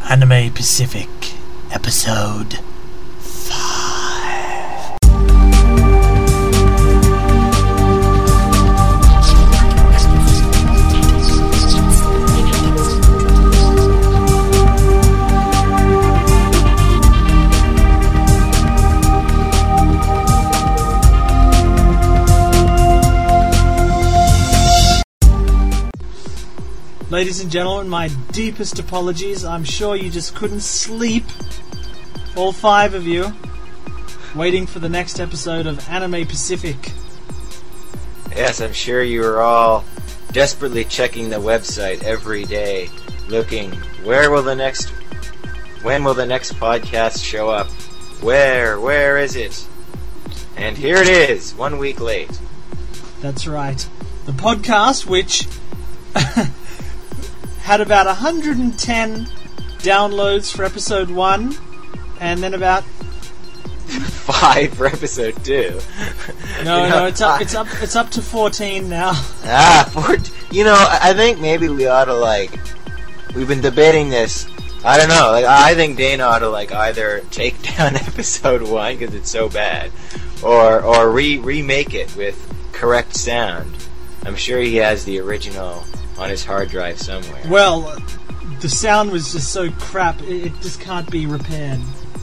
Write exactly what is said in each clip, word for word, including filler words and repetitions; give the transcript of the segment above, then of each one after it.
Anime Pacific, Episode five. Ladies and gentlemen, my deepest apologies. I'm sure you just couldn't sleep, all five of you, waiting for the next episode of Anime Pacific. Yes, I'm sure you were all desperately checking the website every day, looking, where will the next, when will the next podcast show up? Where, where is it? And here it is, one week late. That's right. The podcast, which had about one hundred ten downloads for episode one, and then about five for episode two. No, you know, no, it's up, it's up, it's up to fourteen now. Ah, fourteen. You know, I think maybe we ought to like. We've been debating this. I don't know. Like, I think Dana ought to like either take down episode one because it's so bad, or or re remake it with correct sound. I'm sure he has the original on his hard drive somewhere. Well, the sound was just so crap, it, it just can't be repaired.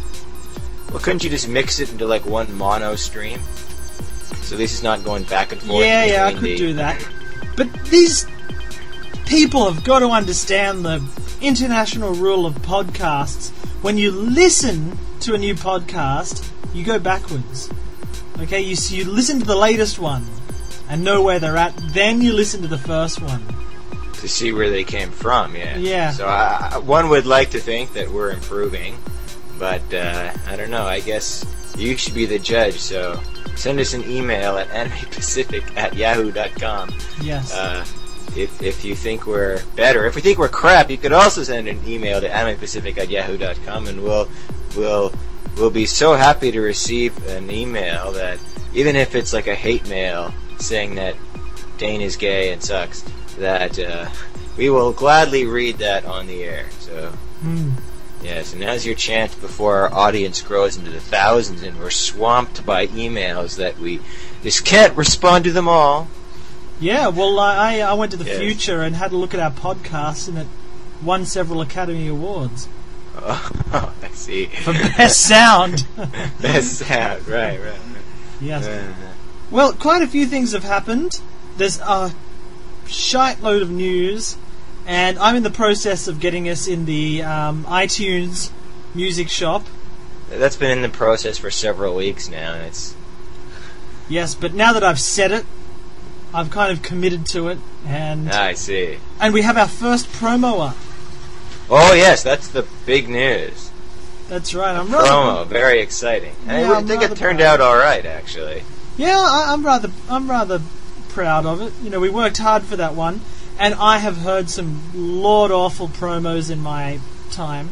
Well, couldn't you just mix it into like one mono stream? So this is not going back and forth. Yeah, yeah, I could the... do that. But these people have got to understand the international rule of podcasts. When you listen to a new podcast, you go backwards. Okay, you, so you listen to the latest one and know where they're at, then you listen to the first one. To see where they came from, yeah. Yeah. So uh, one would like to think that we're improving, but uh, I don't know. I guess you should be the judge. So send us an email at animepacific at yahoo dot com. Yes. Uh, if if you think we're better, if we think we're crap, you could also send an email to animepacific at yahoo dot com, and we'll we'll we'll be so happy to receive an email that even if it's like a hate mail saying that Dane is gay and sucks, that uh, we will gladly read that on the air. So, mm. yes, and now's your chance before our audience grows into the thousands and we're swamped by emails that we just can't respond to them all. Yeah, well, I I went to the yes. future and had a look at our podcast, and it won several Academy Awards. Oh, I see. For best sound. Best sound, right, right. right. Yes. Uh, Well, quite a few things have happened. There's a shite load of news, and I'm in the process of getting us in the um, iTunes music shop. That's been in the process for several weeks now, and it's... Yes, but now that I've said it, I've kind of committed to it, and I see. And we have our first promo up. Oh yes, that's the big news. That's right. I'm a rather promo, very exciting. Yeah, I I'm think it turned proud. out all right, actually. Yeah, I, I'm rather, I'm rather proud of it. You know, we worked hard for that one, and I have heard some lord awful promos in my time.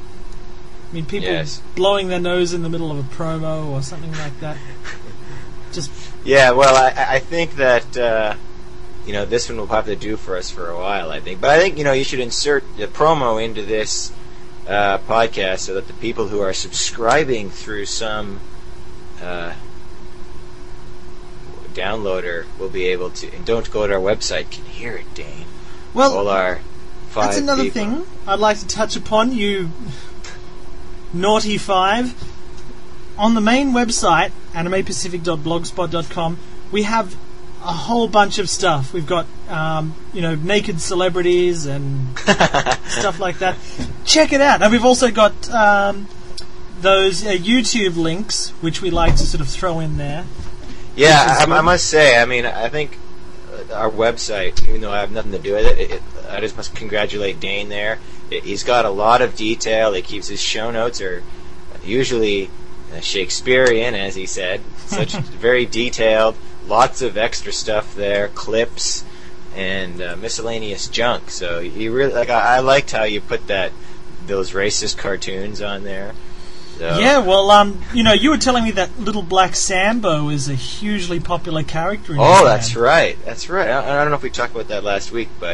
I mean, people yes. blowing their nose in the middle of a promo or something like that. Just yeah. Well, I, I think that uh, you know this one will have to do for us for a while. I think, but I think you know you should insert the promo into this uh, podcast so that the people who are subscribing through some Uh, downloader will be able to, and don't go to our website, can hear it, Dane. Well, all our five that's another people. thing I'd like to touch upon, you naughty five. On the main website, animepacific dot blogspot dot com, we have a whole bunch of stuff. We've got, um, you know, naked celebrities and stuff like that. Check it out. And we've also got um, those uh, YouTube links, which we like to sort of throw in there. Yeah, I, I must say, I mean, I think our website, even though I have nothing to do with it, it, it I just must congratulate Dane there. It, he's got a lot of detail. He keeps his show notes are usually uh, Shakespearean, as he said, such very detailed. Lots of extra stuff there, clips and uh, miscellaneous junk. So you really like. I, I liked how you put that those racist cartoons on there. So. Yeah, well, um, you know, you were telling me that Little Black Sambo is a hugely popular character in Oh, Japan. that's right. That's right. I, I don't know if we talked about that last week, but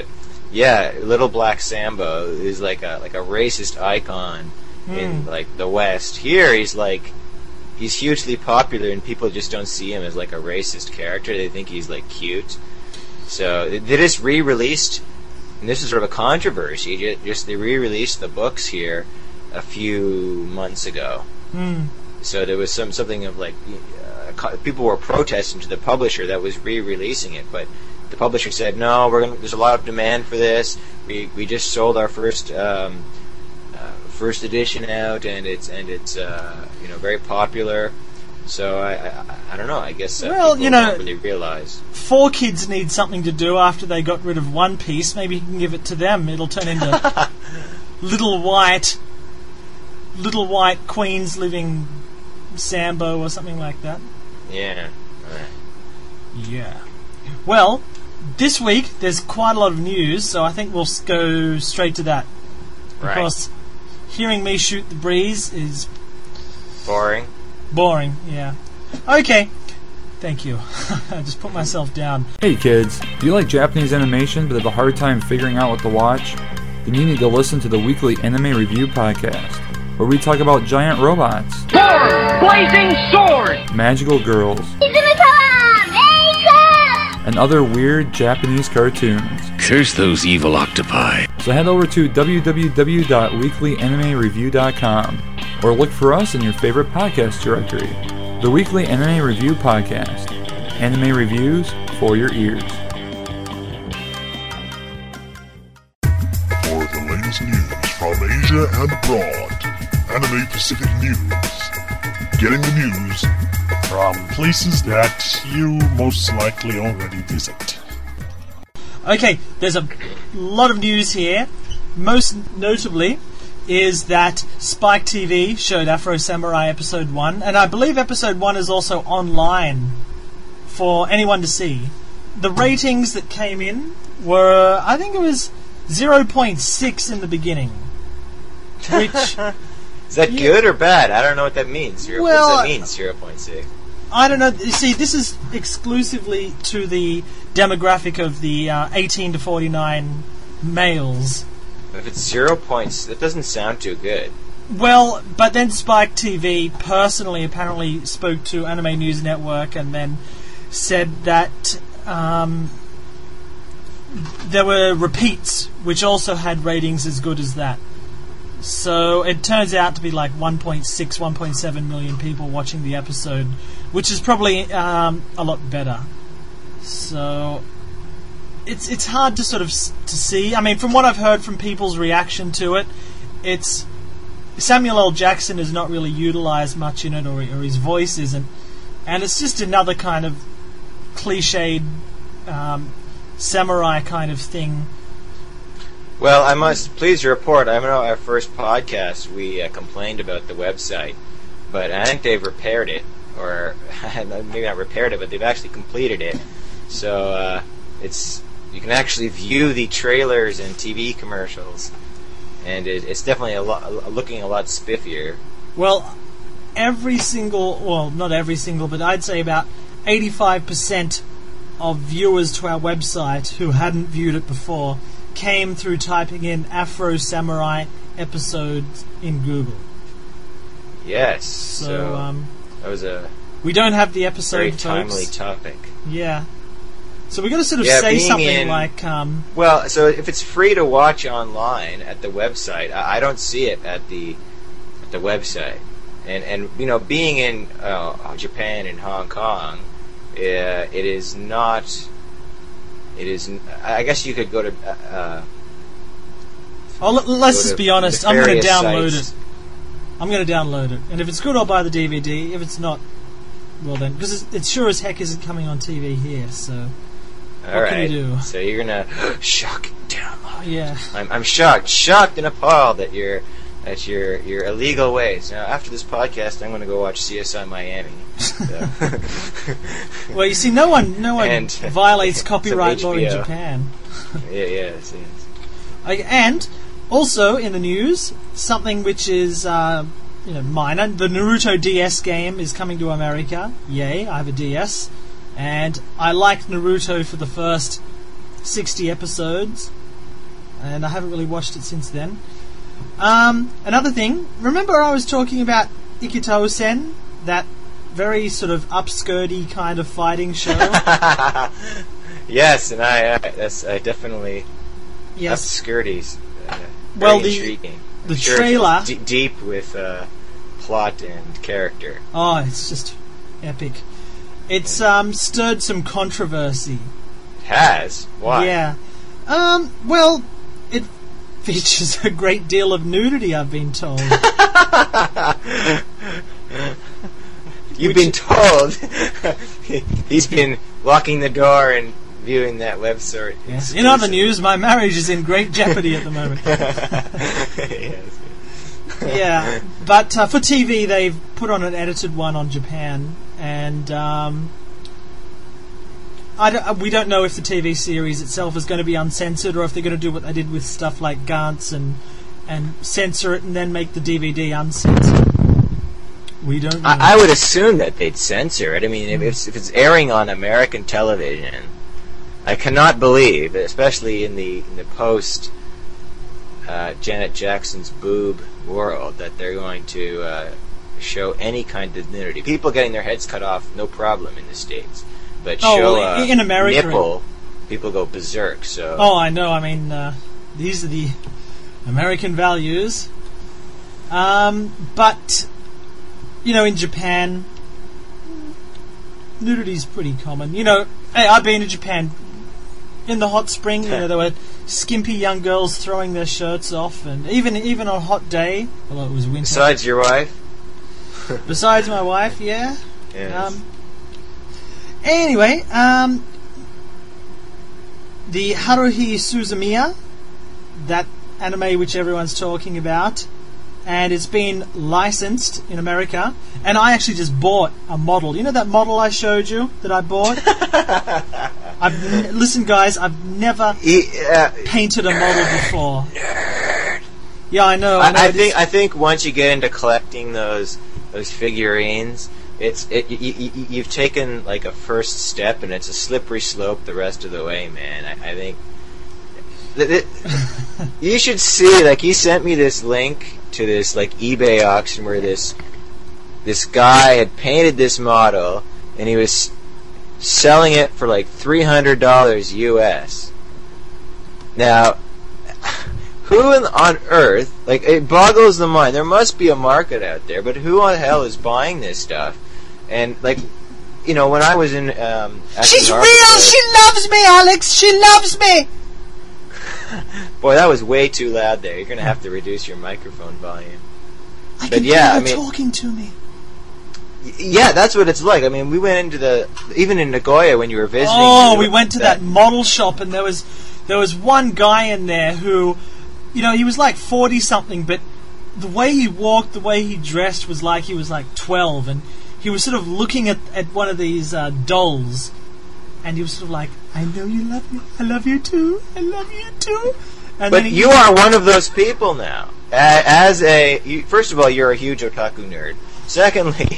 Yeah, Little Black Sambo is like a like a racist icon mm. in like the West. Here, he's like he's hugely popular, and people just don't see him as like a racist character. They think he's like cute. So they just re-released, and this is sort of a controversy. Just they re-released the books here a few months ago. Mm. So there was some something of like uh, people were protesting to the publisher that was re-releasing it, but the publisher said no. We're gonna. There's a lot of demand for this. We we just sold our first um, uh, first edition out, and it's and it's uh, you know very popular. So I, I I don't know. I guess uh, well, people you know, don't really realize. Four kids need something to do after they got rid of One Piece. Maybe you can give it to them. It'll turn into Little White, Little White Queens Living Sambo or something like that. Yeah. Right. Yeah. Well, this week there's quite a lot of news, so I think we'll go straight to that. Right. Because hearing me shoot the breeze is boring. Boring, yeah. Okay. Thank you. I just put myself down. Hey kids, do you like Japanese animation but have a hard time figuring out what to watch? Then you need to listen to the weekly Anime Review Podcast, where we talk about giant robots, Sword! Blazing sword! magical girls, and other weird Japanese cartoons. Curse those evil octopi. So head over to w w w dot weekly anime review dot com or look for us in your favorite podcast directory. The Weekly Anime Review Podcast. Anime reviews for your ears. For the latest news from Asia and abroad, Anime Pacific News. Getting the news from places that you most likely already visit. Okay, there's a lot of news here. Most notably is that Spike T V showed Afro Samurai Episode one, and I believe Episode one is also online for anyone to see. The ratings that came in were, I think it was zero point six in the beginning. Which... Is that yeah. good or bad? I don't know what that means. Zero, Well, what does that mean, zero point six? I don't know. You see, this is exclusively to the demographic of the uh, eighteen to forty-nine males. If it's zero points, that doesn't sound too good. Well, but then Spike T V personally apparently spoke to Anime News Network and then said that um, there were repeats which also had ratings as good as that. So it turns out to be like one point six, one point seven million people watching the episode, which is probably um, a lot better. So it's it's hard to sort of s- to see. I mean, from what I've heard from people's reaction to it, it's Samuel L. Jackson is not really utilised much in it, or, or his voice isn't, and it's just another kind of cliched um, samurai kind of thing. Well, I must please report, I know our first podcast we uh, complained about the website, but I think they've repaired it, or maybe not repaired it, but they've actually completed it. So uh, it's you can actually view the trailers and T V commercials, and it, it's definitely a lot, looking a lot spiffier. Well, every single, well, not every single, but I'd say about eighty-five percent of viewers to our website who hadn't viewed it before came through typing in Afro Samurai episodes in Google. Yes. So, So, um, that was a we don't have the episode, very folks. timely topic. Yeah. So we got to sort of Yeah, say being something in- like, um, Well, so if it's free to watch online at the website, I, I don't see it at the at the website. And and you know, being in uh, Japan and Hong Kong, uh, it is not. It is. n- I guess you could go to. Uh, oh, let, let's go just to be honest, I'm going to nefarious download sites. it. I'm going to download it. And if it's good, I'll buy the D V D. If it's not, well then, because it's, it sure as heck isn't coming on T V here, so... All What right. can you do? So you're gonna shock download. Yeah. I'm I'm shocked, shocked and appalled at your at your your illegal ways. Now, after this podcast, I'm gonna go watch C S I Miami. So. Well, you see, no one, no one And violates some copyright law in H B O. Japan. yeah, yes, yes. Okay, and also in the news, something which is uh, you know minor. The Naruto D S game is coming to America. Yay! I have a D S, and I liked Naruto for the first sixty episodes, and I haven't really watched it since then. Um, another thing, remember I was talking about Ikito-sen, that very sort of upskirty kind of fighting show? Yes, and I, I, that's, I definitely... Yes. Upskirty's uh, well, very the, intriguing. the sure trailer... It's d- deep with uh, plot and character. Oh, it's just epic. It's um, stirred some controversy. It has? Why? Yeah. Um, well, it features a great deal of nudity, I've been told. You've Which, been told. He's been locking the door and viewing that website. Yes. In other news, my marriage is in great jeopardy at the moment. Yes. Yeah, but uh, for T V, they've put on an edited one on Japan, and um, I don't, we don't know if the T V series itself is going to be uncensored, or if they're going to do what they did with stuff like Gantz and and censor it and then make the D V D uncensored. We don't know. I, I would assume that they'd censor it. I mean, if it's, if it's airing on American television, I cannot believe, especially in the in the post uh, Janet Jackson's boob world, that they're going to uh, show any kind of nudity. People getting their heads cut off, no problem in the States, but Oh, show well, a in America- nipple, people go berserk. So Oh, I know. I mean, uh, these are the American values. Um, but, you know, in Japan, nudity's pretty common. You know, hey, I've been to Japan. In the hot spring, you know, there were skimpy young girls throwing their shirts off, and even even on a hot day, although it was winter. besides your wife, Besides my wife, yeah. yes. Um, anyway, um, the Haruhi Suzumiya, that anime which everyone's talking about, and it's been licensed in America, and I actually just bought a model. You know that model I showed you that I bought? I've n- listen, guys, I've never He, uh, painted a model before. Yeah, I know. I, know I, I it is- think I think once you get into collecting those those figurines, it's it, you, you, you've taken like a first step, and it's a slippery slope the rest of the way, man. I, I think th- th- you should see. Like, he sent me this link to this like eBay auction where this this guy had painted this model, and he was selling it for like three hundred dollars U S. Now, who in, on earth, like, it boggles the mind. There must be a market out there, but who on hell is buying this stuff? And, like, you know, when I was in um, She's Acton real! Harbor, She loves me, Alex! She loves me! boy, that was way too loud there. You're gonna have to reduce your microphone volume. I But can yeah, hear I her mean- talking to me. Y- Yeah, that's what it's like. I mean, we went into the, even in Nagoya when you were visiting. Oh, you- we went to that model shop, and there was there was one guy in there who, you know, he was like forty something, but the way he walked, the way he dressed, was like he was like twelve, and he was sort of looking at, at one of these uh, dolls, and he was sort of like, "I know you love me. I love you too. I love you too." And But then he, you are one of those people now. A- As a, you, first of all, you're a huge otaku nerd. Secondly,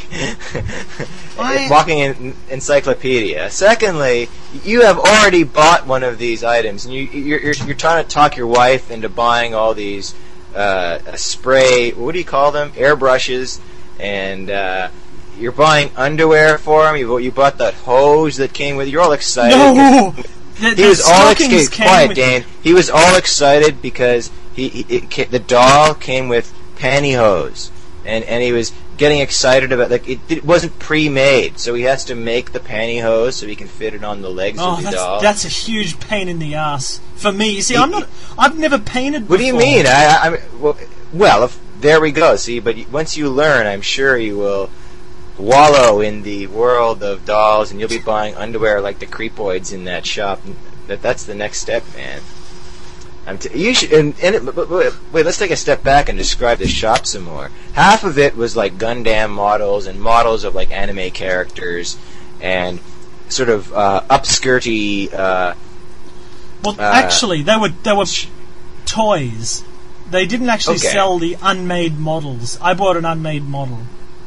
I- walking in encyclopedia. Secondly, you have already bought one of these items, and you, you're, you're you're trying to talk your wife into buying all these uh, a spray. What do you call them? Airbrushes, and uh, you're buying underwear for him. You you bought that hose that came with. You're all excited. no, the, He the was all stockings excited. came Quiet, with- Dane. He was all excited because he, he it, ca- the doll came with pantyhose, and and he was getting excited about, like, it, it wasn't pre-made, so he has to make the pantyhose so he can fit it on the legs Oh, of the that's, doll. that's a huge pain in the ass for me. You see, I'm not. I've never painted. What do you before. mean? I, I, I well, well, if, there we go. See, but y- once you learn, I'm sure you will wallow in the world of dolls, and you'll be buying underwear like the creepoids in that shop. That that's the next step, man. I'm t- you should, and, and it, but, but, but, wait, let's take a step back and describe the shop some more. Half of it was like Gundam models and models of like anime characters and sort of uh, upskirty. Uh, Well, Uh, actually, they were they were toys. They didn't actually Okay. sell the unmade models. I bought an unmade model.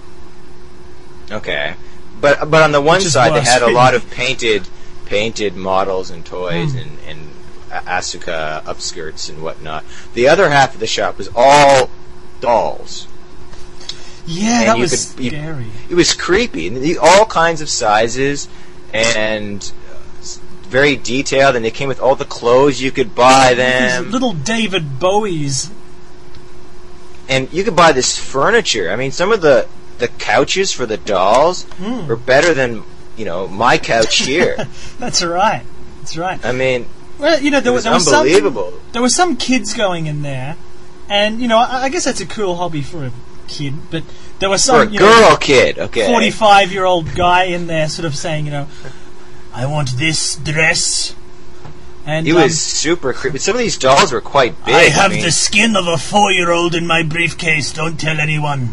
okay, but but on the one Which is side they worse, had a really. lot of painted painted models and toys Mm. and, and Asuka upskirts and whatnot. The other half of the shop was all dolls. Yeah, And that you was could- you- scary. It was creepy, and the, all kinds of sizes, and uh, very detailed. And they came with all the clothes you could buy These them, little David Bowies. and you could buy this furniture. I mean, some of the the couches for the dolls Mm. were better than you know my couch here. That's right. That's right. I mean, Well, you know, there it was, was there was some unbelievable. there were some kids going in there, and you know, I, I guess that's a cool hobby for a kid. But there was For some a you girl know, kid, okay. forty-five-year-old guy in there, sort of saying, you know, I want this dress, and He um, was super creepy. Some of these dolls were quite big. I have mean, the skin of a four-year-old in my briefcase. Don't tell anyone.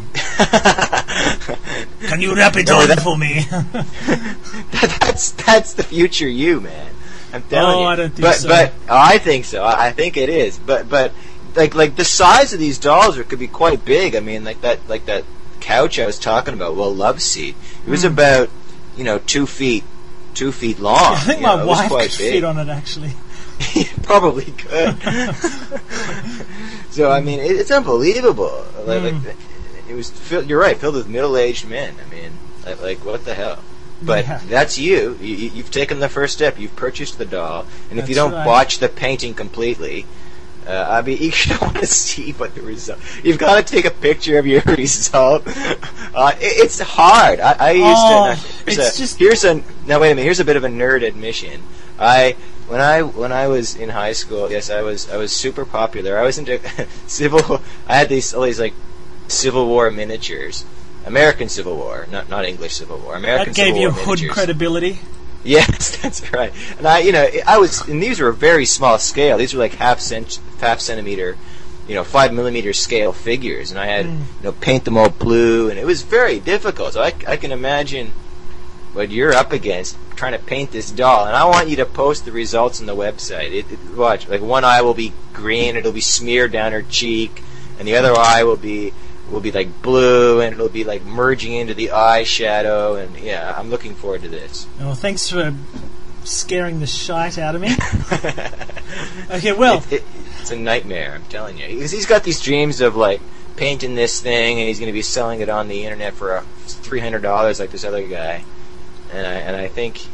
Can you wrap it No, on that- for me? that, that's that's the future you, man. I'm telling Oh, you. I don't think but, so. But oh, I think so. I, I think it is. But but like like the size of these dolls are, could be quite big. I mean, like that like that couch I was talking about. Well, love seat. It was about you know two feet two feet long. I think you my know, it was wife quite could big. fit on it, actually. Probably could. So I mean, it, it's unbelievable. Like, Mm. like it was. Fill, you're right, filled with middle-aged men. I mean, like, like what the hell? But Yeah. that's you. you. you- You've taken the first step. You've purchased the doll, and if you That's don't right. watch the painting completely, uh, I mean, you don't want to see what the result. You've got to take a picture of your result. Uh, it, it's hard. I, I used Oh, to. Here's it's a, just- Here's a. Now wait a minute. Here's a bit of a nerd admission. I when I when I was in high school, yes, I was I was super popular. I was into civil. I had these all these like Civil War miniatures, American Civil War, not not English Civil War. American That gave Civil you War hood miniatures. credibility. Yes, that's right. And I, you know, I was, and these were a very small scale. These were like half cent, half centimeter, you know, five millimeter scale figures, and I had, Mm. you know, paint them all blue, and it was very difficult. So I, I can imagine what you're up against trying to paint this doll, and I want you to post the results on the website. It, it, watch, like one eye will be green, it'll be smeared down her cheek, and the other eye will be will be like blue, and it'll be like merging into the eye shadow, and yeah, I'm looking forward to this. Well, thanks for scaring the shite out of me. Okay, well, It, it, it's a nightmare, I'm telling you. Because he's got these dreams of like painting this thing, and he's going to be selling it on the internet for uh, three hundred dollars, like this other guy. And I and I think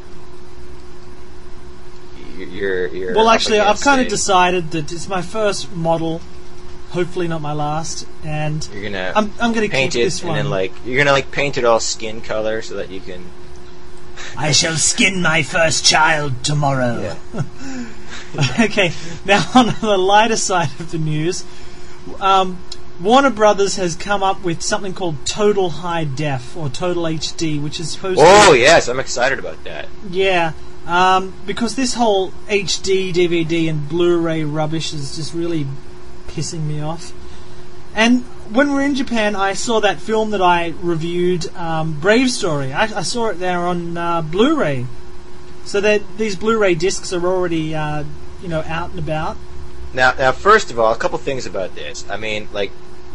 you're you're. well, up actually, I've against kind of a- decided that it's my first model, hopefully not my last, and You're gonna I'm I'm going to paint keep it, this and one. then like you're gonna like paint it all skin color so that you can. I shall skin my first child tomorrow. Yeah. Okay, now on the lighter side of the news, um, Warner Brothers has come up with something called Total High Def or Total H D, which is supposed Oh to yes, I'm excited about that. yeah, um, because this whole H D, D V D, and Blu-ray rubbish is just really pissing me off. And when we were in Japan, I saw that film that I reviewed, um, Brave Story. I, I saw it there on uh, Blu-ray. So that these Blu-ray discs are already, uh, you know, out and about. Now, now, first of all, a couple things about this. I mean, like,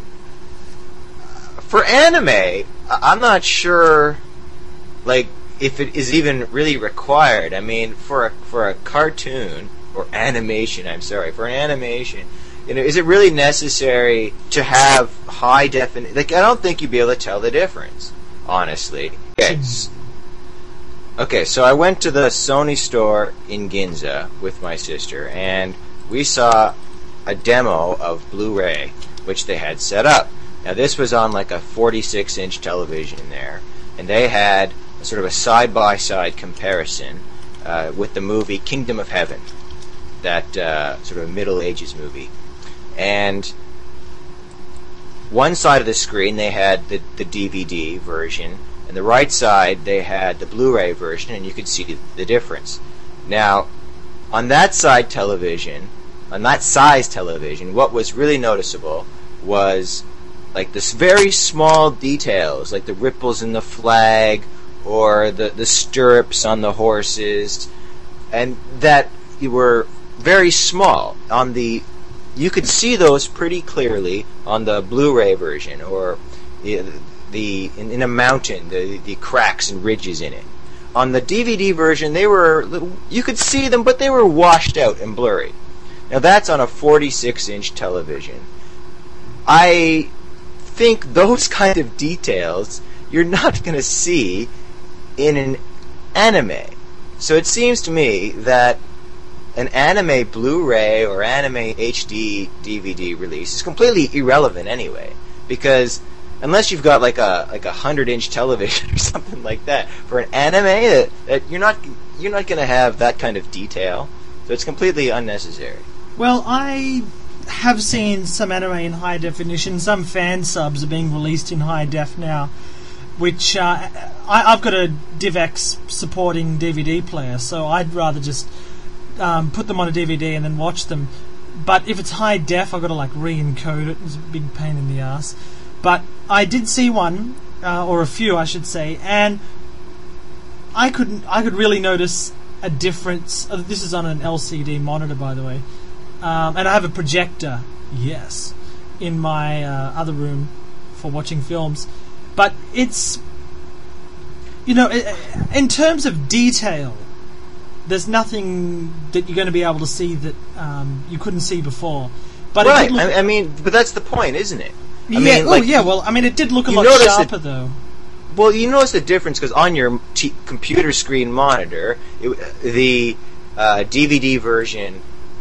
for anime, I- I'm not sure, like, if it is even really required. I mean, for a for a cartoon or animation, I'm sorry, for an animation, you know, is it really necessary to have high definition? Like, I don't think you'd be able to tell the difference, honestly. Okay. s- Okay, so I went to the Sony store in Ginza with my sister, and we saw a demo of Blu-ray, which they had set up. Now, this was on like a forty-six inch television there, and they had a sort of a side-by-side comparison uh, with the movie Kingdom of Heaven, that uh, sort of Middle Ages movie. And one side of the screen, they had the, the D V D version, and the right side they had the Blu-ray version, and you could see the difference. Now, on that side television, on that size television, what was really noticeable was like this very small details, like the ripples in the flag or the, the stirrups on the horses, and that were very small. On the, you could see those pretty clearly on the Blu-ray version, or the, the in, in a mountain, the the cracks and ridges in it. on the D V D version, they were you could see them, but they were washed out and blurry. Now that's on a forty-six inch television. I think those kind of details you're not going to see in an anime. So it seems to me that an anime Blu-ray or anime H D D V D release is completely irrelevant anyway, because unless you've got like a like a hundred inch television or something like that, for an anime that, that you're not you're not going to have that kind of detail, so it's completely unnecessary. Well, I have seen some anime in high definition. Some fan subs are being released in high def now, which uh, I, I've got a DivX supporting D V D player, so I'd rather just um, put them on a D V D and then watch them. But if it's high def, I've got to like re-encode it. It's a big pain in the ass. But I did see one, uh, or a few, I should say, and I could I could really notice a difference. Uh, this is on an L C D monitor, by the way, um, and I have a projector, yes, in my uh, other room for watching films. But it's, you know, in terms of detail, there's nothing that you're going to be able to see that um, you couldn't see before. But right, it did look, I, I mean, but that's the point, isn't it? I yeah, mean, oh, like, yeah, well, I mean, it did look a you lot notice sharper, it- though. Well, you notice the difference because on your t- computer screen monitor, it, the uh, D V D version,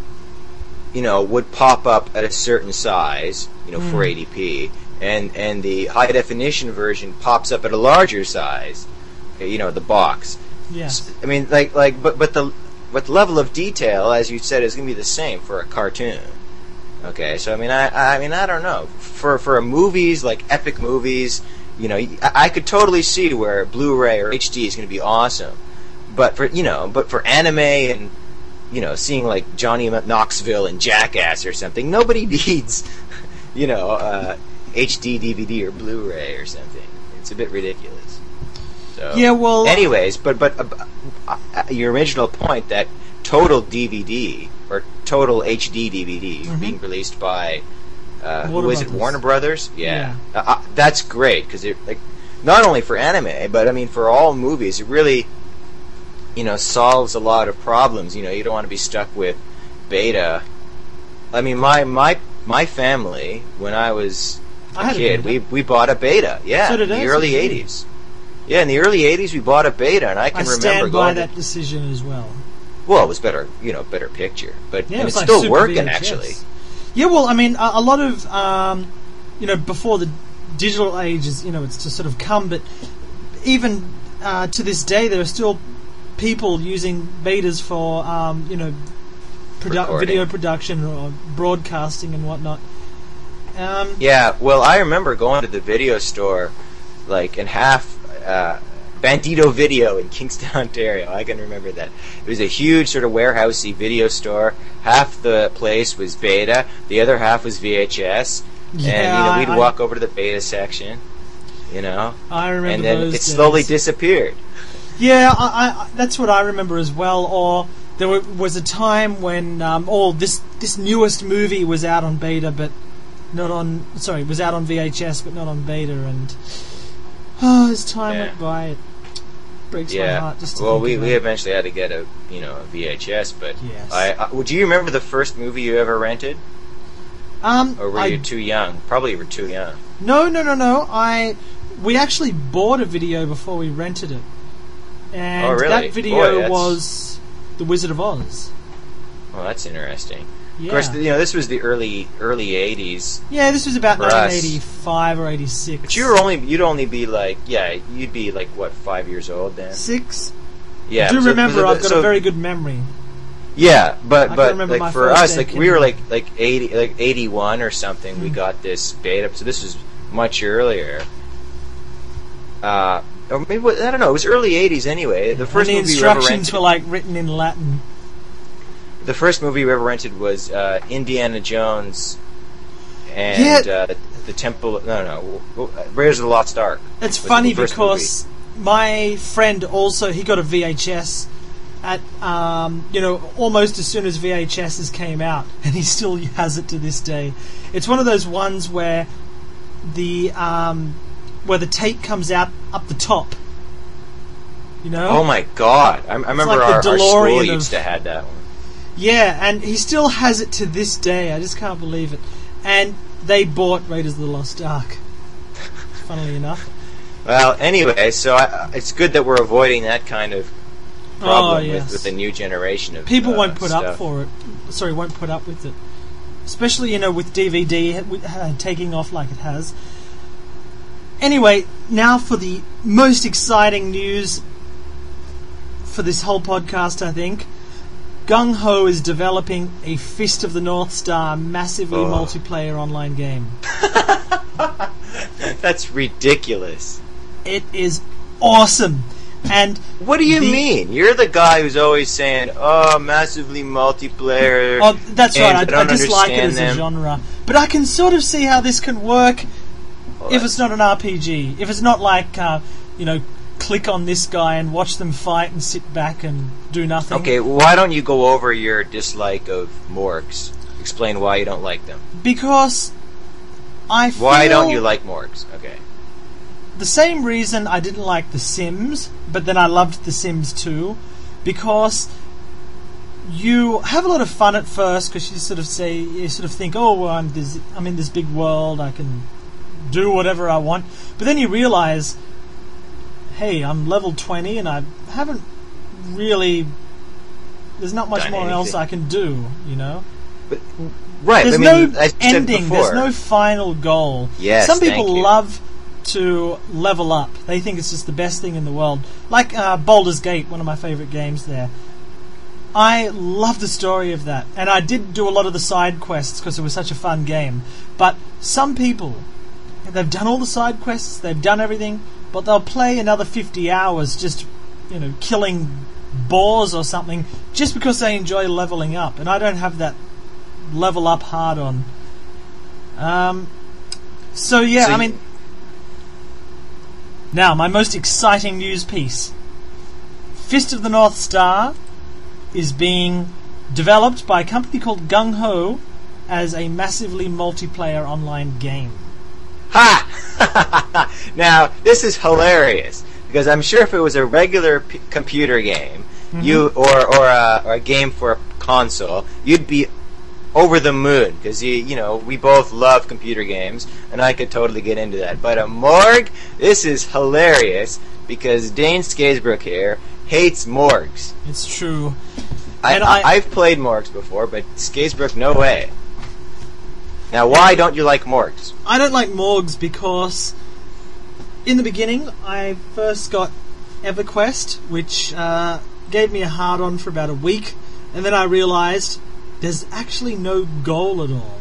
you know, would pop up at a certain size, you know, mm. for eighty p, and and the high definition version pops up at a larger size, you know, the box. Yes. I mean, like like, but but the but the level of detail, as you said, is going to be the same for a cartoon. Okay, so I mean, I I mean, I don't know. For for movies like epic movies, you know, I, I could totally see where Blu-ray or H D is going to be awesome. But for you know, but for anime and you know, seeing like Johnny Knoxville and Jackass or something, nobody needs you know uh, H D D V D or Blu-ray or something. It's a bit ridiculous. So, yeah, well, anyways, but but uh, uh, your original point that total D V D or total H D D V D mm-hmm. being released by uh, Warner who is Brothers. it? Warner Brothers. Yeah, Yeah. Uh, uh, that's great because it like not only for anime, but I mean for all movies, it really you know solves a lot of problems. You know, you don't want to be stuck with beta. I mean, my my my family when I was a I had a kid, beta. we we bought a beta. Yeah, So did in I, the so early did you. eighties. Yeah, in the early eighties, we bought a beta, and I can I remember stand by going. that To, decision as well. well, it was better, you know, better picture, but Yeah, and it it's was like still Super working V H S. actually. Yeah, well, I mean, a, a lot of um, you know before the digital age is you know it's to sort of come, but even uh, to this day, there are still people using betas for um, you know produ- Recording. video production or broadcasting and whatnot. Um, Yeah, well, I remember going to the video store, like in half uh, Bandito Video in Kingston, Ontario. I can remember that. It was a huge sort of warehousey video store. Half the place was beta, the other half was V H S, and you Yeah, know we'd I- walk over to the beta section, you know, I remember and then those it slowly days. disappeared. Yeah, I, I, that's what I remember as well. Or there were, was a time when um, oh this this newest movie was out on beta, but not on sorry was out on V H S, but not on beta. And oh, as time Yeah. went by, it breaks my Yeah. heart just to Well, think we, about we it. eventually had to get a you know a V H S, but Yes. I, I well, do you remember the first movie you ever rented, Um, or were I, you too young? Probably you were too young. no, no, no, no. I we actually bought a video before we rented it, and Oh, really? that video Boy, that's- was The Wizard of Oz. Well, that's interesting. Yeah. Of course, you know this was the early early eighties. Yeah, this was about For us. nineteen eighty-five or eighty-six. But you were only you'd only be like yeah you'd be like what five years old then. six. Yeah. I do so- remember. so- I've got so- a very good memory. yeah, I but can but remember my like for first us day like of we were like kindergarten. like eighty like eighty one or something. We Mm. got this beta, so this was much earlier. Uh, or maybe what- I don't know. It was early eighties anyway. The first and the movie we ever instructions rented. were like written in Latin. The first movie we ever rented was uh, Indiana Jones and Yeah. uh, the Temple. No, no, no, Raiders of the Lost Ark. It's was funny the first because my friend also he got a V H S at um, you know almost as soon as V H Ss came out, and he still has it to this day. It's one of those ones where the um, where the tape comes out up the top, You know? Oh my god! I, I remember like our, our school DeLorean used of- to had that one. Yeah, and he still has it to this day. I just can't believe it. And they bought Raiders of the Lost Ark. Funnily enough. Well, anyway, so I, it's good that we're avoiding that kind of problem Oh, yes. with, with the new generation of People uh, won't put stuff. up for it. Sorry, won't put up with it. Especially, you know, with D V D uh, taking off like it has. Anyway, now for the most exciting news for this whole podcast, I think. Gung Ho is developing a Fist of the North Star massively Oh. multiplayer online game. That's ridiculous. It is awesome. And What do you the- mean? You're the guy who's always saying, "Oh, massively multiplayer." Oh, that's games, right. I, I don't dislike it understand as them. a genre, but I can sort of see how this can work Well, if it's not an R P G. If it's not like uh, you know, click on this guy and watch them fight and sit back and do nothing. Okay, why don't you go over your dislike of Morgs? Explain why you don't like them. Because I feel Why don't you like Morgs? Okay. the same reason I didn't like The Sims, but then I loved The Sims two, because you have a lot of fun at first because you sort of say you sort of think, oh, well, I'm this, I'm in this big world, I can do whatever I want, but then you realize, hey, I'm level twenty and I haven't really. There's not much Done more anything. else I can do, you know. Right. There's I mean, no as you said ending. before, There's no final goal. Yes, Some people thank you. love to level up. They think it's just the best thing in the world. Like uh, Baldur's Gate, one of my favourite games there. I love the story of that. And I did do a lot of the side quests because it was such a fun game. But some people, they've done all the side quests, they've done everything, but they'll play another fifty hours just, you know, killing boars or something just because they enjoy leveling up. And I don't have that level up hard on. Um, so yeah, So I you- mean, now my most exciting news piece: Fist of the North Star is being developed by a company called Gung Ho as a massively multiplayer online game. Ha! Now, this is hilarious because I'm sure if it was a regular p- computer game, you or or a, or a game for a console, you'd be over the moon because you you know we both love computer games, and I could totally get into that. But a Morg, this is hilarious because Dane Skazebrook here hates Morgs. It's true. I, And I, I- I've played Morgs before, but Skazebrook, no way. Now, why don't you like Morgs? I don't like Morgs because in the beginning I first got EverQuest, which uh, gave me a hard on for about a week, and then I realised there's actually no goal at all.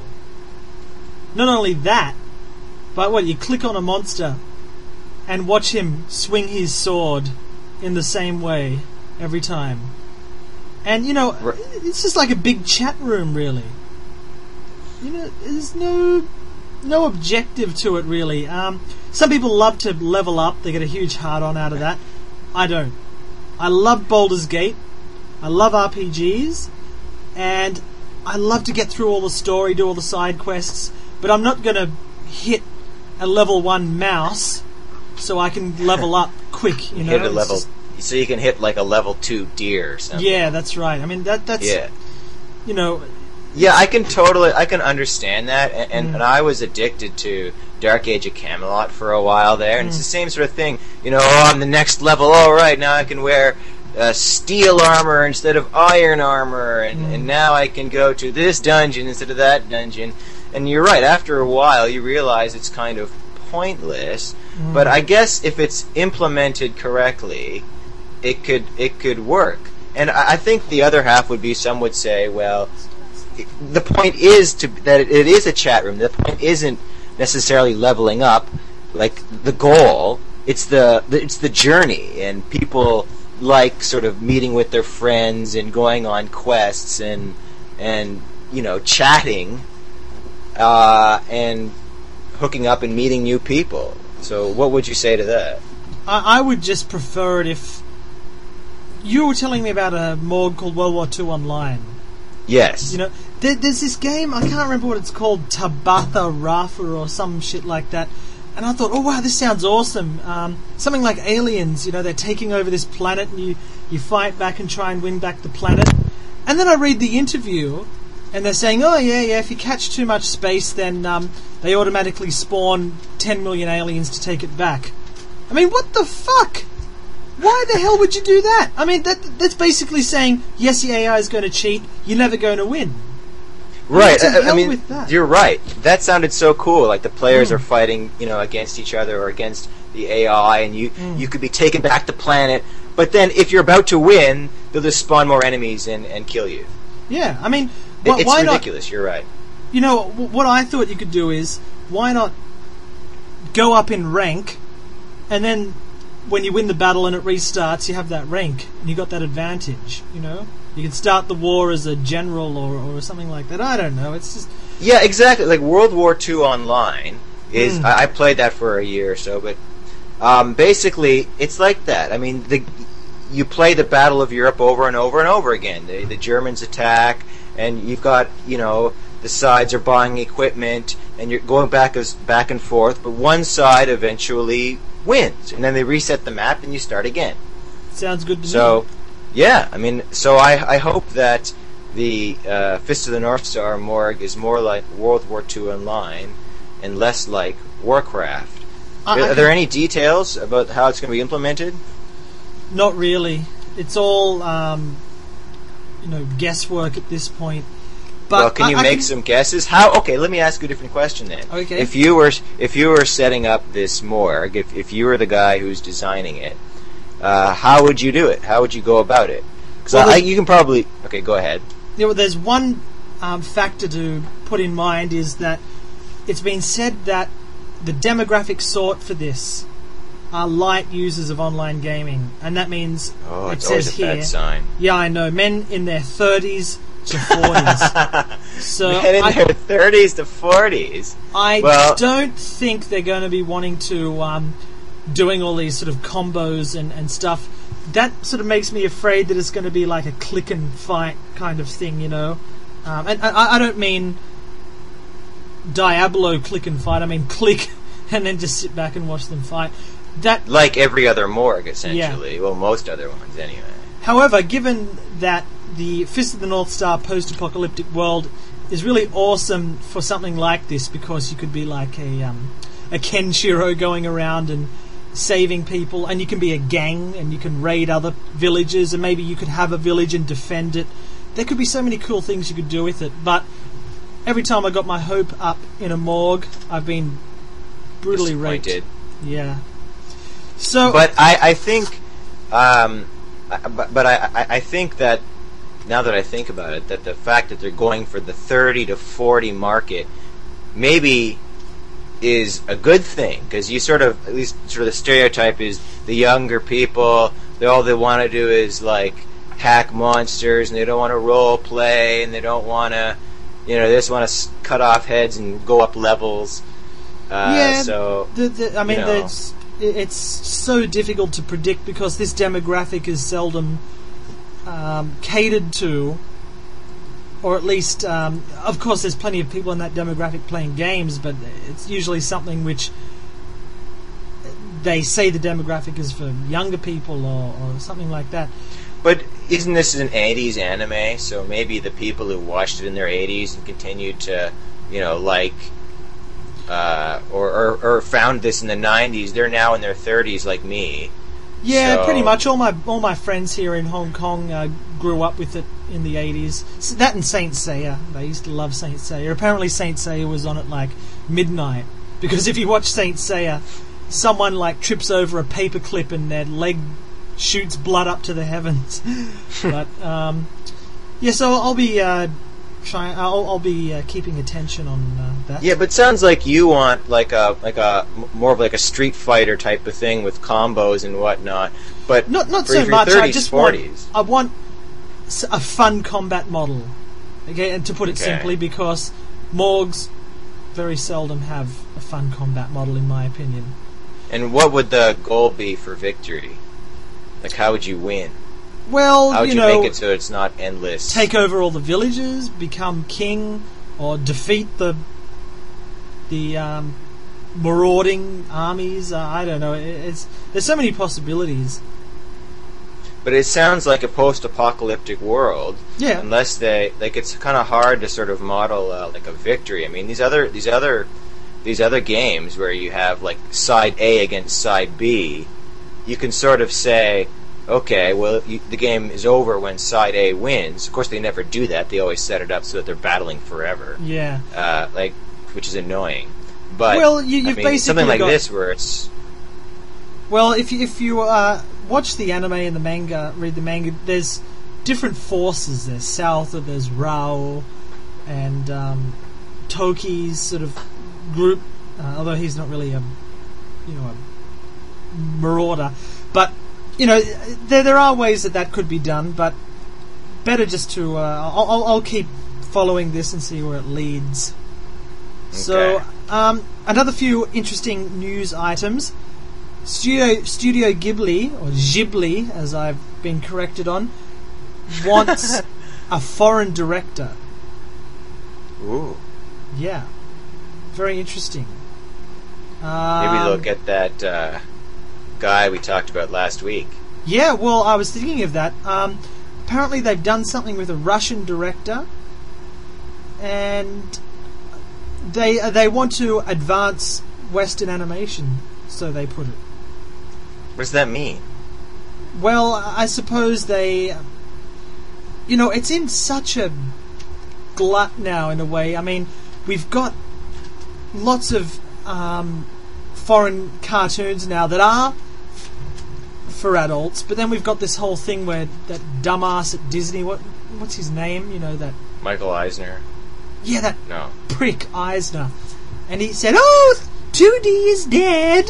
Not only that, but what, you click on a monster and watch him swing his sword in the same way every time. And, you know, Right. it's just like a big chat room, really. You know, there's no no objective to it, really. Um, some people love to level up. They get a huge hard-on out of that. I don't. I love Baldur's Gate. I love R P Gs. And I love to get through all the story, do all the side quests. But I'm not going to hit a level one mouse so I can level up quick, you know? Hit a It's level, just- so you can hit like a level two deer or something. yeah, that's right. I mean, that that's, Yeah. you know... Yeah, I can totally, I can understand that, and, and, Mm. and I was addicted to Dark Age of Camelot for a while there, and it's Mm. the same sort of thing. You know, oh, I'm the next level. All right, now I can wear uh, steel armor instead of iron armor, and, Mm. and now I can go to this dungeon instead of that dungeon. And you're right. After a while, you realize it's kind of pointless. Mm. But I guess if it's implemented correctly, it could it could work. And I, I think the other half would be some would say, well, the point is to that it, it is a chat room. The point isn't necessarily leveling up, like the goal. It's the, the it's the journey, and people like sort of meeting with their friends and going on quests and and you know chatting uh, and hooking up and meeting new people. So, what would you say to that? I, I would just prefer it if you were telling me about a Morg called World War Two Online. Yes. You know, there, there's this game, I can't remember what it's called, Tabatha Rafa or some shit like that, and I thought, oh wow, this sounds awesome. Um, something like Aliens, you know, they're taking over this planet, and you you fight back and try and win back the planet. And then I read the interview, and they're saying, oh yeah, yeah, if you catch too much space, then um, they automatically spawn ten million aliens to take it back. I mean, what the fuck? Why the hell would you do that? I mean, that that's basically saying, yes, the A I is going to cheat, you're never going to win. Right, I, I, I mean, you're right. That sounded so cool. Like the players mm. are fighting, you know, against each other or against the A I, and you mm. you could be taking back the planet. But then, if you're about to win, they'll just spawn more enemies and, and kill you. Yeah, I mean, it, wh- it's why ridiculous. Not, you're right. You know, w- what I thought you could do is, why not go up in rank, and then when you win the battle and it restarts, you have that rank, and you got that advantage, you know? You can start the war as a general or, or something like that. I don't know, it's just... Yeah, exactly. Like World War Two Online is... Mm. I, I played that for a year or so, but um, basically, it's like that. I mean, the you play the Battle of Europe over and over and over again. The, the Germans attack, and you've got, you know, the sides are buying equipment, and you're going back as back and forth, but one side eventually wins, and then they reset the map, and you start again. Sounds good to so, me. So, yeah, I mean, so I, I hope that the uh, Fist of the North Star Morg is more like World War Two Online and less like Warcraft. I, are, I are there any details about how it's going to be implemented? Not really. It's all, um, you know, guesswork at this point. But well, can you I, make I can... some guesses? How? Okay, let me ask you a different question then. Okay. If you were if you were setting up this morgue, if if you were the guy who's designing it, uh, how would you do it? How would you go about it? Because well, you can probably. Okay, go ahead. Yeah, well, there's one um, factor to put in mind is that it's been said that the demographic sought for this are light users of online gaming, and that means oh, it it's says always a here. bad sign. Yeah, I know. Men in their thirties to forties. So Men in I, their thirties to forties. I well, don't think they're going to be wanting to um, doing all these sort of combos and, and stuff. That sort of makes me afraid that it's going to be like a click and fight kind of thing, you know. Um, and I, I don't mean Diablo click and fight. I mean click and then just sit back and watch them fight. That like every other morgue, essentially. Yeah. Well, most other ones, anyway. However, given that the Fist of the North Star post-apocalyptic world is really awesome for something like this, because you could be like a um, a Kenshiro going around and saving people, and you can be a gang and you can raid other villages, and maybe you could have a village and defend it. There could be so many cool things you could do with it, but every time I got my hope up in a morgue, I've been brutally raped. Yeah. So, but I, I think, um, I, but, but I, I think that now that I think about it, that the fact that they're going for the thirty to forty market maybe is a good thing, because you sort of, at least sort of the stereotype is the younger people, they all they want to do is like hack monsters, and they don't want to role play, and they don't want to, you know, they just want to cut off heads and go up levels. Uh, yeah, so the, the, I mean, you know. it's it's so difficult to predict because this demographic is seldom um, catered to, or at least, um, of course, there's plenty of people in that demographic playing games, but it's usually something which they say the demographic is for younger people or, or something like that. But isn't this an eighties anime? So maybe the people who watched it in their eighties and continued to, you know, like, uh, or, or or found this in the nineties, they're now in their thirties, like me. Yeah, so. pretty much. All my all my friends here in Hong Kong uh, grew up with it in the eighties. So that and Saint Seiya. They used to love Saint Seiya. Apparently, Saint Seiya was on at like midnight, because if you watch Saint Seiya, someone like trips over a paperclip and their leg shoots blood up to the heavens. But um, yeah, so I'll be uh, trying. I'll, I'll be uh, keeping attention on uh, that. Yeah, but it sounds like you want like a like a more of like a Street Fighter type of thing with combos and whatnot. But not not for so much. thirties, I just forties. want I want a fun combat model. Okay, and to put it okay. simply, because morgues very seldom have a fun combat model, in my opinion. And what would the goal be for victory? Like, how would you win? Well, how would you, you know, make it so it's not endless? Take over all the villages, become king, or defeat the the um, marauding armies. Uh, I don't know. It, it's there's so many possibilities. But it sounds like a post-apocalyptic world. Yeah. Unless they like, it's kind of hard to sort of model uh, like a victory. I mean, these other these other these other games where you have like side A against side B, you can sort of say, okay, well, you, the game is over when side A wins. Of course, they never do that. They always set it up so that they're battling forever. Yeah. Uh, like, which is annoying. But well, you, you've I mean, basically something like got, this where it's. Well, if you, if you uh, watch the anime and the manga, read the manga, there's different forces. There's Souther, there's Rao, and um, Toki's sort of group. Uh, although he's not really a, you know, a marauder, but you know, there there are ways that that could be done. But better just to uh, I'll I'll keep following this and see where it leads. Okay. So um, another few interesting news items. Studio Studio Ghibli, or Ghibli, as I've been corrected on, wants a foreign director. Ooh. Yeah. Very interesting. Um, Maybe they'll get that uh, guy we talked about last week. Yeah, well, I was thinking of that. Um, apparently they've done something with a Russian director, and they uh, they want to advance Western animation, so they put it. What does that mean? Well, I suppose they... You know, it's in such a glut now, in a way. I mean, we've got lots of um, foreign cartoons now that are for adults, but then we've got this whole thing where that dumbass at Disney, what what's his name? You know, that... Michael Eisner. Yeah, that no. prick Eisner. And he said, oh, two D is dead.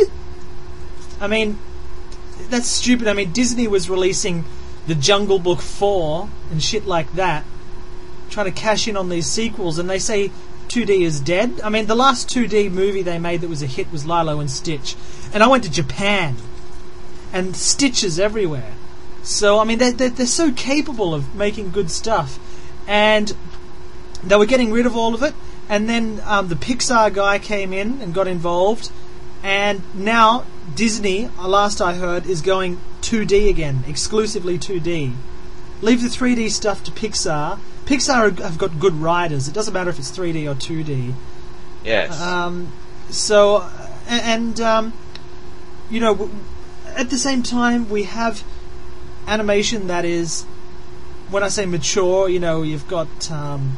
I mean, that's stupid. I mean, Disney was releasing The Jungle Book four and shit like that, trying to cash in on these sequels, and they say two D is dead. I mean, the last two D movie they made that was a hit was Lilo and Stitch. And I went to Japan, and Stitch is everywhere. So, I mean, they're, they're, they're so capable of making good stuff. And they were getting rid of all of it, and then um, the Pixar guy came in and got involved, and now Disney, last I heard, is going two D again, exclusively two D. Leave the three D stuff to Pixar. Pixar have got good writers. It doesn't matter if it's three D or two D. Yes. Um, so, and, um, you know, at the same time, we have animation that is, when I say mature, you know, you've got... Um,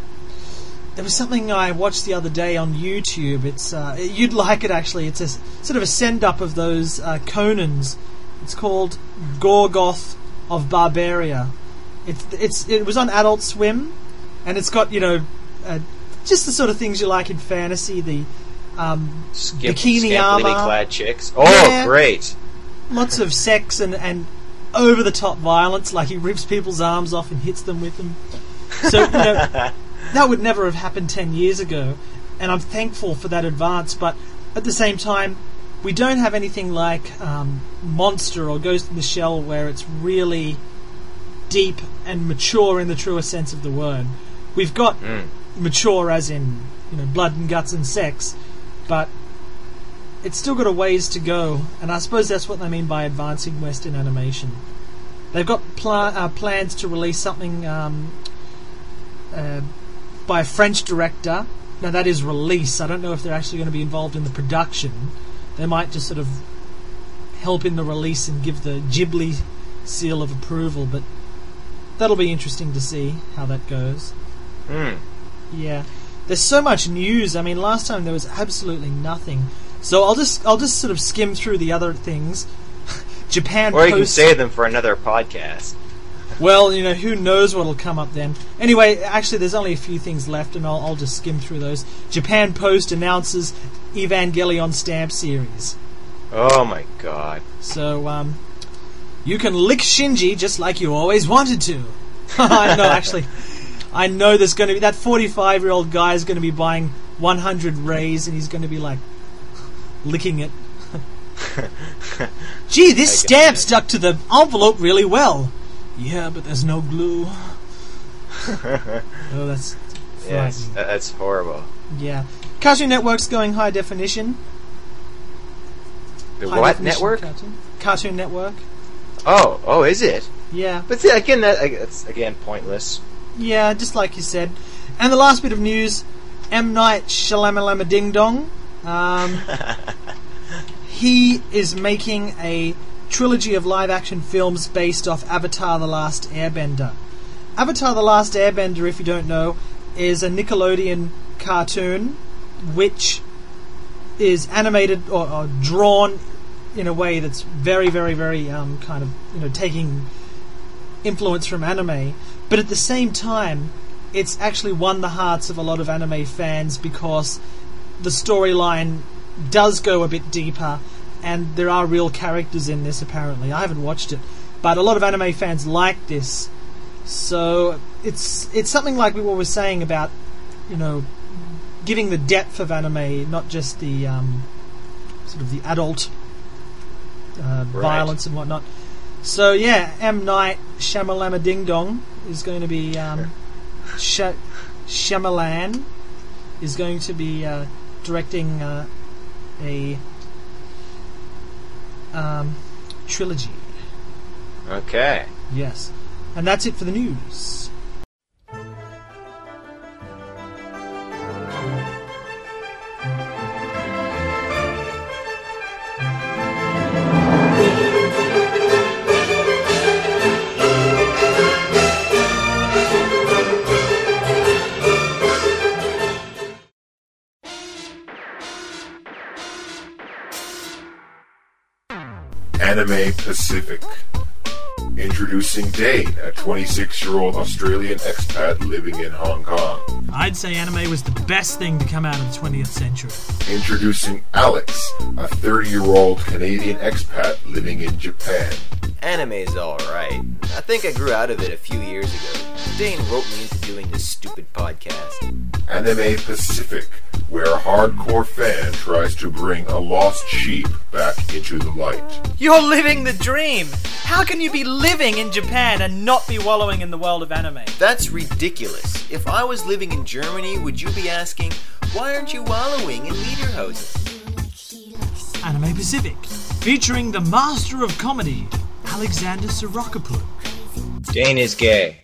there was something I watched the other day on YouTube. It's uh, you'd like it, actually. It's a sort of a send-up of those uh, Conans. It's called Gorgoth of Barbaria. It's it's it was on Adult Swim, and it's got, you know, uh, just the sort of things you like in fantasy. The um, Skip, bikini armor, clad chicks. Oh, yeah. Great! Lots of sex and and over-the-top violence. Like he rips people's arms off and hits them with them. So, you know. That would never have happened ten years ago, and I'm thankful for that advance, but at the same time, we don't have anything like um, Monster or Ghost in the Shell where it's really deep and mature in the truest sense of the word. We've got mm. mature as in, you know, blood and guts and sex, but it's still got a ways to go, and I suppose that's what they mean by advancing Western animation. They've got pl- uh, plans to release something... Um, uh, by a French director. Now that is release. I don't know if they're actually going to be involved in the production. They might just sort of help in the release and give the Ghibli seal of approval, but that'll be interesting to see how that goes. Mm. Yeah. There's so much news. I mean, last time there was absolutely nothing. So I'll just I'll just sort of skim through the other things. Japan Or Post... you can save them for another podcast. Well, you know, who knows what'll come up then. Anyway, actually, there's only a few things left, and I'll, I'll just skim through those. Japan Post announces Evangelion stamp series. Oh, my God. So, um, you can lick Shinji just like you always wanted to. I know, actually. I know there's going to be... That forty-five-year-old guy is going to be buying one hundred rays, and he's going to be, like, licking it. Gee, this stamp stuck to the envelope really well. Yeah, but there's no glue. Oh, that's yes, that's horrible. Yeah, Cartoon Network's going high definition. The High what definition network? Cartoon. Cartoon Network. Oh, oh, is it? Yeah. But see, again, that that's again pointless. Yeah, just like you said. And the last bit of news, M. Night Shyamalan Ding Dong. Um, he is making a trilogy of live-action films based off Avatar The Last Airbender. Avatar The Last Airbender, if you don't know, is a Nickelodeon cartoon which is animated or, or drawn in a way that's very, very, very um, kind of, you know, taking influence from anime. But at the same time, it's actually won the hearts of a lot of anime fans because the storyline does go a bit deeper and there are real characters in this, apparently. I haven't watched it, but a lot of anime fans like this. So it's it's something like what we were saying about, you know, giving the depth of anime, not just the um, sort of the adult uh, Right. violence and whatnot. So yeah, M. Night Shyamalan Ding Dong is going to be um, Sh- Shyamalan is going to be uh, directing uh, a um, trilogy. Okay. Yes, and that's it for the news. Anime Pacific. Introducing Dane, a twenty-six-year-old Australian expat living in Hong Kong. I'd say anime was the best thing to come out of the twentieth century. Introducing Alex, a thirty-year-old Canadian expat living in Japan. Anime's alright. I think I grew out of it a few years ago. Dane wrote me into doing this stupid podcast. Anime Pacific, where a hardcore fan tries to bring a lost sheep back into the light. You're living the dream! How can you be living in Japan and not be wallowing in the world of anime? That's ridiculous. If I was living in Germany, would you be asking, why aren't you wallowing in Lederhosen? Anime Pacific, featuring the master of comedy, Alexander Sirocopoulos. Dane is gay.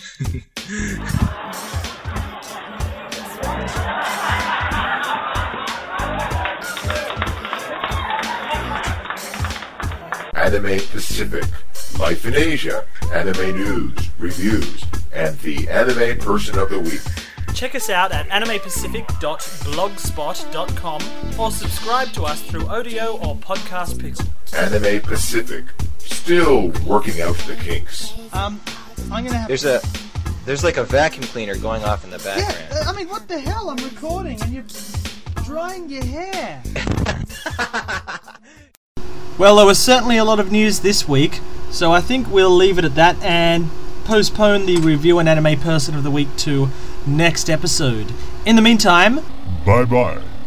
Anime Pacific, Life in Asia, anime news, reviews, and the Anime Person of the Week. Check us out at anime pacific dot blogspot dot com or subscribe to us through audio or podcast pixel. Anime Pacific, still working out the kinks. Um, I'm gonna have... There's a there's like a vacuum cleaner going off in the Yeah, background. I mean, what the hell? I'm recording and you're drying your hair. Well, there was certainly a lot of news this week, so I think we'll leave it at that and postpone the review and anime person of the week to next episode. In the meantime, Bye bye.